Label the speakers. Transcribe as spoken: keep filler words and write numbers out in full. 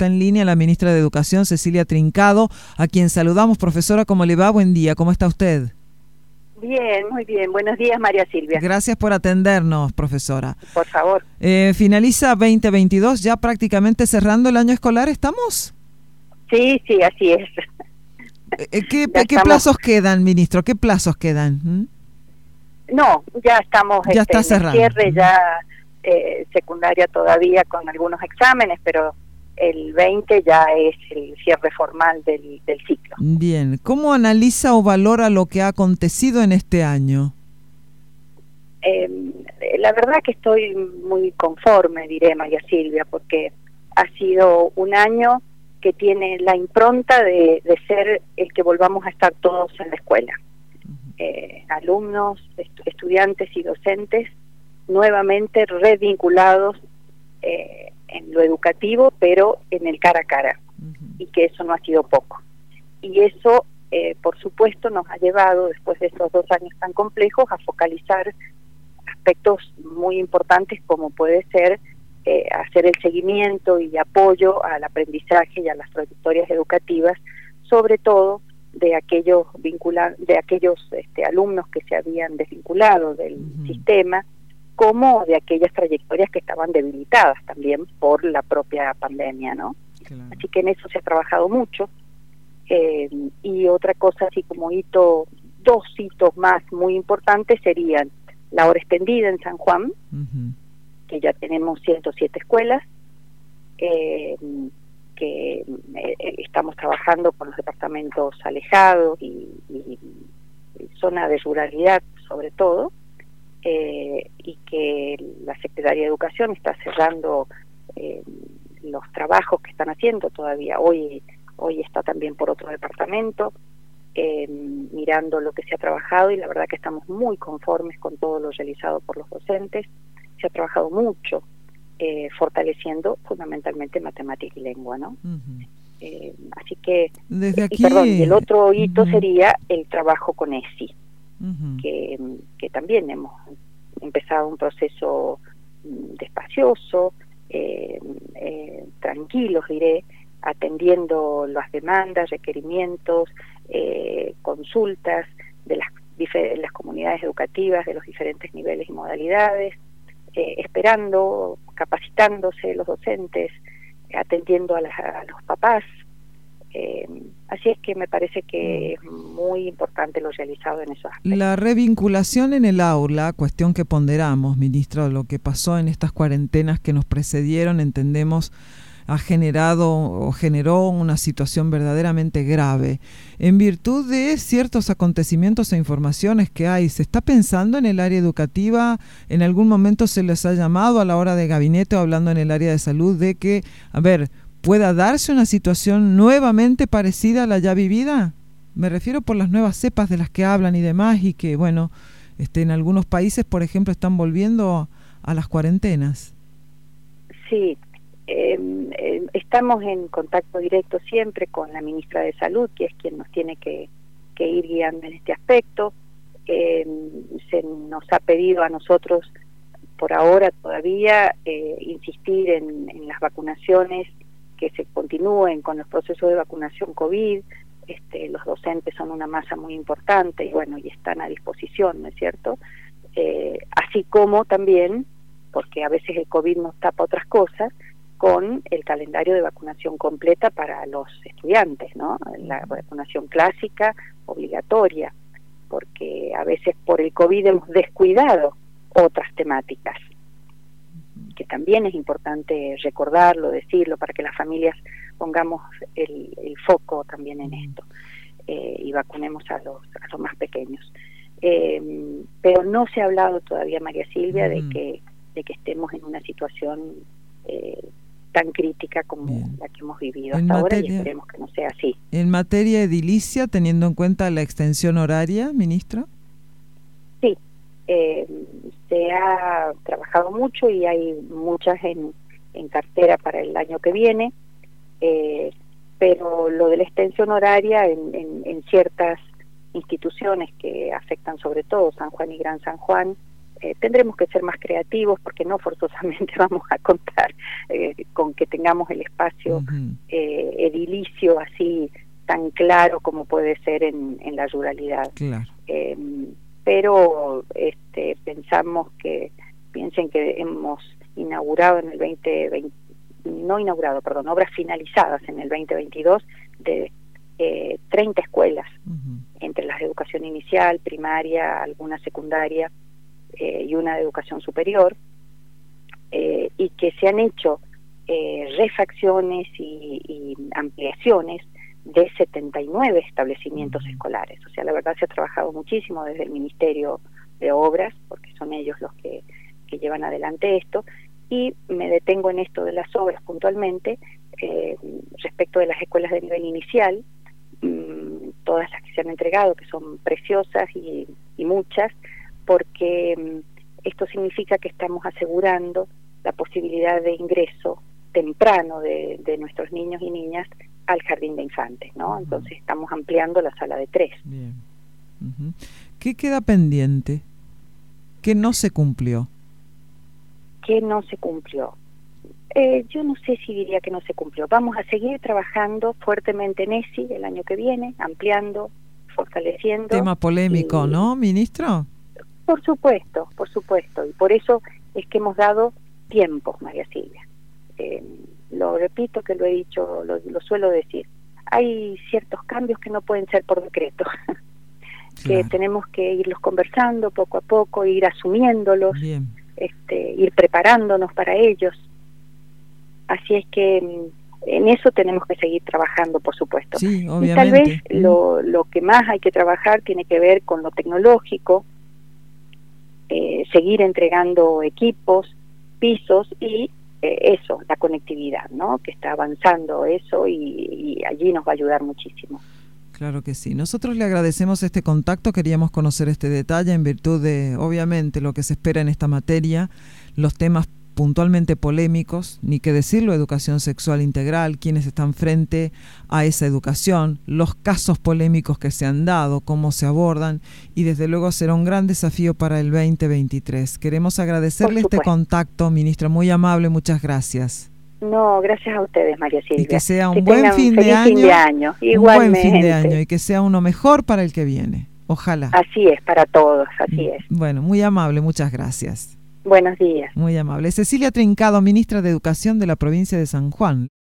Speaker 1: está en línea la ministra de Educación, Cecilia Trincado, a quien saludamos. Profesora, ¿cómo le va? Buen día, ¿cómo está usted?
Speaker 2: Bien, muy bien. Buenos días, María Silvia.
Speaker 1: Gracias por atendernos, profesora.
Speaker 2: Por favor.
Speaker 1: Eh, finaliza veinte veintidós, ya prácticamente cerrando el año escolar, ¿estamos?
Speaker 2: Sí, sí, así es.
Speaker 1: Eh, ¿Qué,
Speaker 2: Ya
Speaker 1: ¿qué
Speaker 2: estamos...
Speaker 1: plazos quedan, ministro? ¿Qué plazos quedan? ¿Mm?
Speaker 2: No, ya estamos
Speaker 1: ya
Speaker 2: este,
Speaker 1: está
Speaker 2: en
Speaker 1: cerrando.
Speaker 2: el cierre, ya eh, secundaria todavía con algunos exámenes, pero el veinte ya es el cierre formal del, del ciclo.
Speaker 1: Bien, ¿cómo analiza o valora lo que ha acontecido en este año?
Speaker 2: Eh, la verdad que estoy muy conforme, diré, María Silvia, porque ha sido un año que tiene la impronta de, de ser el que volvamos a estar todos en la escuela. Eh, alumnos, est estudiantes y docentes nuevamente revinculados eh, en lo educativo, pero en el cara a cara, uh-huh. y que eso no ha sido poco. Y eso, eh, por supuesto, nos ha llevado, después de estos dos años tan complejos, a focalizar aspectos muy importantes como puede ser eh, hacer el seguimiento y apoyo al aprendizaje y a las trayectorias educativas, sobre todo de aquellos vincula de aquellos este, alumnos que se habían desvinculado del uh-huh. sistema, como de aquellas trayectorias que estaban debilitadas también por la propia pandemia, ¿no? Claro. Así que en eso se ha trabajado mucho. Eh, y otra cosa así como hito, dos hitos más muy importantes serían la hora extendida en San Juan, uh-huh. que ya tenemos ciento siete escuelas, eh, que eh, estamos trabajando con los departamentos alejados y, y, y zona de ruralidad sobre todo, eh, y que la Secretaría de Educación está cerrando eh, los trabajos que están haciendo todavía. Hoy, hoy está también por otro departamento, eh, mirando lo que se ha trabajado, y la verdad que estamos muy conformes con todo lo realizado por los docentes. Se ha trabajado mucho, eh, fortaleciendo fundamentalmente matemática y lengua, ¿no? Uh-huh. Eh, así que,
Speaker 1: desde aquí...
Speaker 2: y, perdón, y el otro hito uh-huh. sería el trabajo con E S I,
Speaker 1: uh-huh.
Speaker 2: que, que también hemos empezado un proceso despacioso, eh, eh, tranquilos diré, atendiendo las demandas, requerimientos, eh, consultas de las, de las comunidades educativas de los diferentes niveles y modalidades, eh, esperando, capacitándose los docentes, atendiendo a, las, a los papás. Eh, así es que me parece que es muy importante lo realizado en esos aspectos.
Speaker 1: La revinculación en el aula, cuestión que ponderamos, ministro, lo que pasó en estas cuarentenas que nos precedieron, entendemos, ha generado o generó una situación verdaderamente grave. En virtud de ciertos acontecimientos e informaciones que hay, ¿se está pensando en el área educativa? ¿En algún momento se les ha llamado a la hora de gabinete o hablando en el área de salud de que, a ver, pueda darse una situación nuevamente parecida a la ya vivida? Me refiero por las nuevas cepas de las que hablan y demás, y que, bueno, este, en algunos países, por ejemplo, están volviendo a las cuarentenas.
Speaker 2: Sí. Eh, eh, estamos en contacto directo siempre con la ministra de Salud, que es quien nos tiene que, que ir guiando en este aspecto. Eh, se nos ha pedido a nosotros, por ahora todavía, eh, insistir en, en las vacunaciones, que se continúen con los procesos de vacunación COVID. Este, los docentes son una masa muy importante y bueno, y están a disposición, ¿no es cierto? Eh, así como también, porque a veces el COVID nos tapa otras cosas, con el calendario de vacunación completa para los estudiantes, ¿no? La vacunación clásica, obligatoria, porque a veces por el COVID hemos descuidado otras temáticas, que también es importante recordarlo, decirlo, para que las familias pongamos el, el foco también en esto, eh, y vacunemos a los, a los más pequeños. Eh, pero no se ha hablado todavía, María Silvia, de que, de que estemos en una situación eh, tan crítica como Bien. la que hemos vivido hasta ahora, y esperemos que no sea así.
Speaker 1: ¿En materia edilicia, teniendo en cuenta la extensión horaria, ministra?
Speaker 2: Sí, eh, se ha trabajado mucho y hay muchas en, en cartera para el año que viene, eh, pero lo de la extensión horaria en, en, en ciertas instituciones que afectan sobre todo San Juan y Gran San Juan, eh, tendremos que ser más creativos porque no forzosamente vamos a contar eh, con que tengamos el espacio uh-huh. eh, edilicio así tan claro como puede ser en, en la ruralidad.
Speaker 1: Claro.
Speaker 2: Eh, pero este, pensamos que, piensen que hemos inaugurado en el veinte veinte, no inaugurado, perdón, obras finalizadas en el veinte veintidós de eh, treinta escuelas, uh-huh. entre las de educación inicial, primaria, alguna secundaria eh, y una de educación superior, eh, y que se han hecho eh, refacciones y, y ampliaciones de setenta y nueve establecimientos escolares. O sea, la verdad se ha trabajado muchísimo desde el Ministerio de Obras, porque son ellos los que, que llevan adelante esto, y me detengo en esto de las obras puntualmente, eh, respecto de las escuelas de nivel inicial, mmm, todas las que se han entregado, que son preciosas y, y muchas, porque mmm, esto significa que estamos asegurando la posibilidad de ingreso temprano de, de nuestros niños y niñas al jardín de infantes, ¿no? Uh-huh. Entonces estamos ampliando la sala de tres.
Speaker 1: Bien. Uh-huh. ¿Qué queda pendiente? ¿Qué no se cumplió?
Speaker 2: ¿Qué no se cumplió? Eh, yo no sé si diría que no se cumplió. Vamos a seguir trabajando fuertemente en E S I el año que viene, ampliando, fortaleciendo.
Speaker 1: Tema polémico, y, ¿no, ministro?
Speaker 2: Por supuesto, por supuesto. Y por eso es que hemos dado tiempos, María Silvia. Eh, lo repito, que lo he dicho, lo, lo suelo decir, hay ciertos cambios que no pueden ser por decreto, que claro. tenemos que irlos conversando poco a poco, ir asumiéndolos, este, ir preparándonos para ellos. Así es que en eso tenemos que seguir trabajando, por supuesto.
Speaker 1: Sí, obviamente.
Speaker 2: Y tal vez lo, lo que más hay que trabajar tiene que ver con lo tecnológico, eh, seguir entregando equipos, pisos y Eh, eso, la conectividad, ¿no? Que está avanzando eso y, y allí nos va a ayudar muchísimo.
Speaker 1: Claro que sí. Nosotros le agradecemos este contacto, queríamos conocer este detalle en virtud de, obviamente, lo que se espera en esta materia, los temas puntualmente polémicos, ni que decirlo, educación sexual integral, quienes están frente a esa educación, los casos polémicos que se han dado, cómo se abordan, y desde luego será un gran desafío para el veinte veintitrés. Queremos agradecerle este contacto, ministra, muy amable, muchas gracias.
Speaker 2: No, gracias a ustedes, María Silvia.
Speaker 1: Y que sea un
Speaker 2: que
Speaker 1: buen fin de, año,
Speaker 2: fin de año, igualmente.
Speaker 1: Un buen fin de año y que sea uno mejor para el que viene. Ojalá.
Speaker 2: Así es, para todos, así es.
Speaker 1: Bueno, muy amable, muchas gracias.
Speaker 2: Buenos días.
Speaker 1: Muy amable. Cecilia Trincado, ministra de Educación de la provincia de San Juan.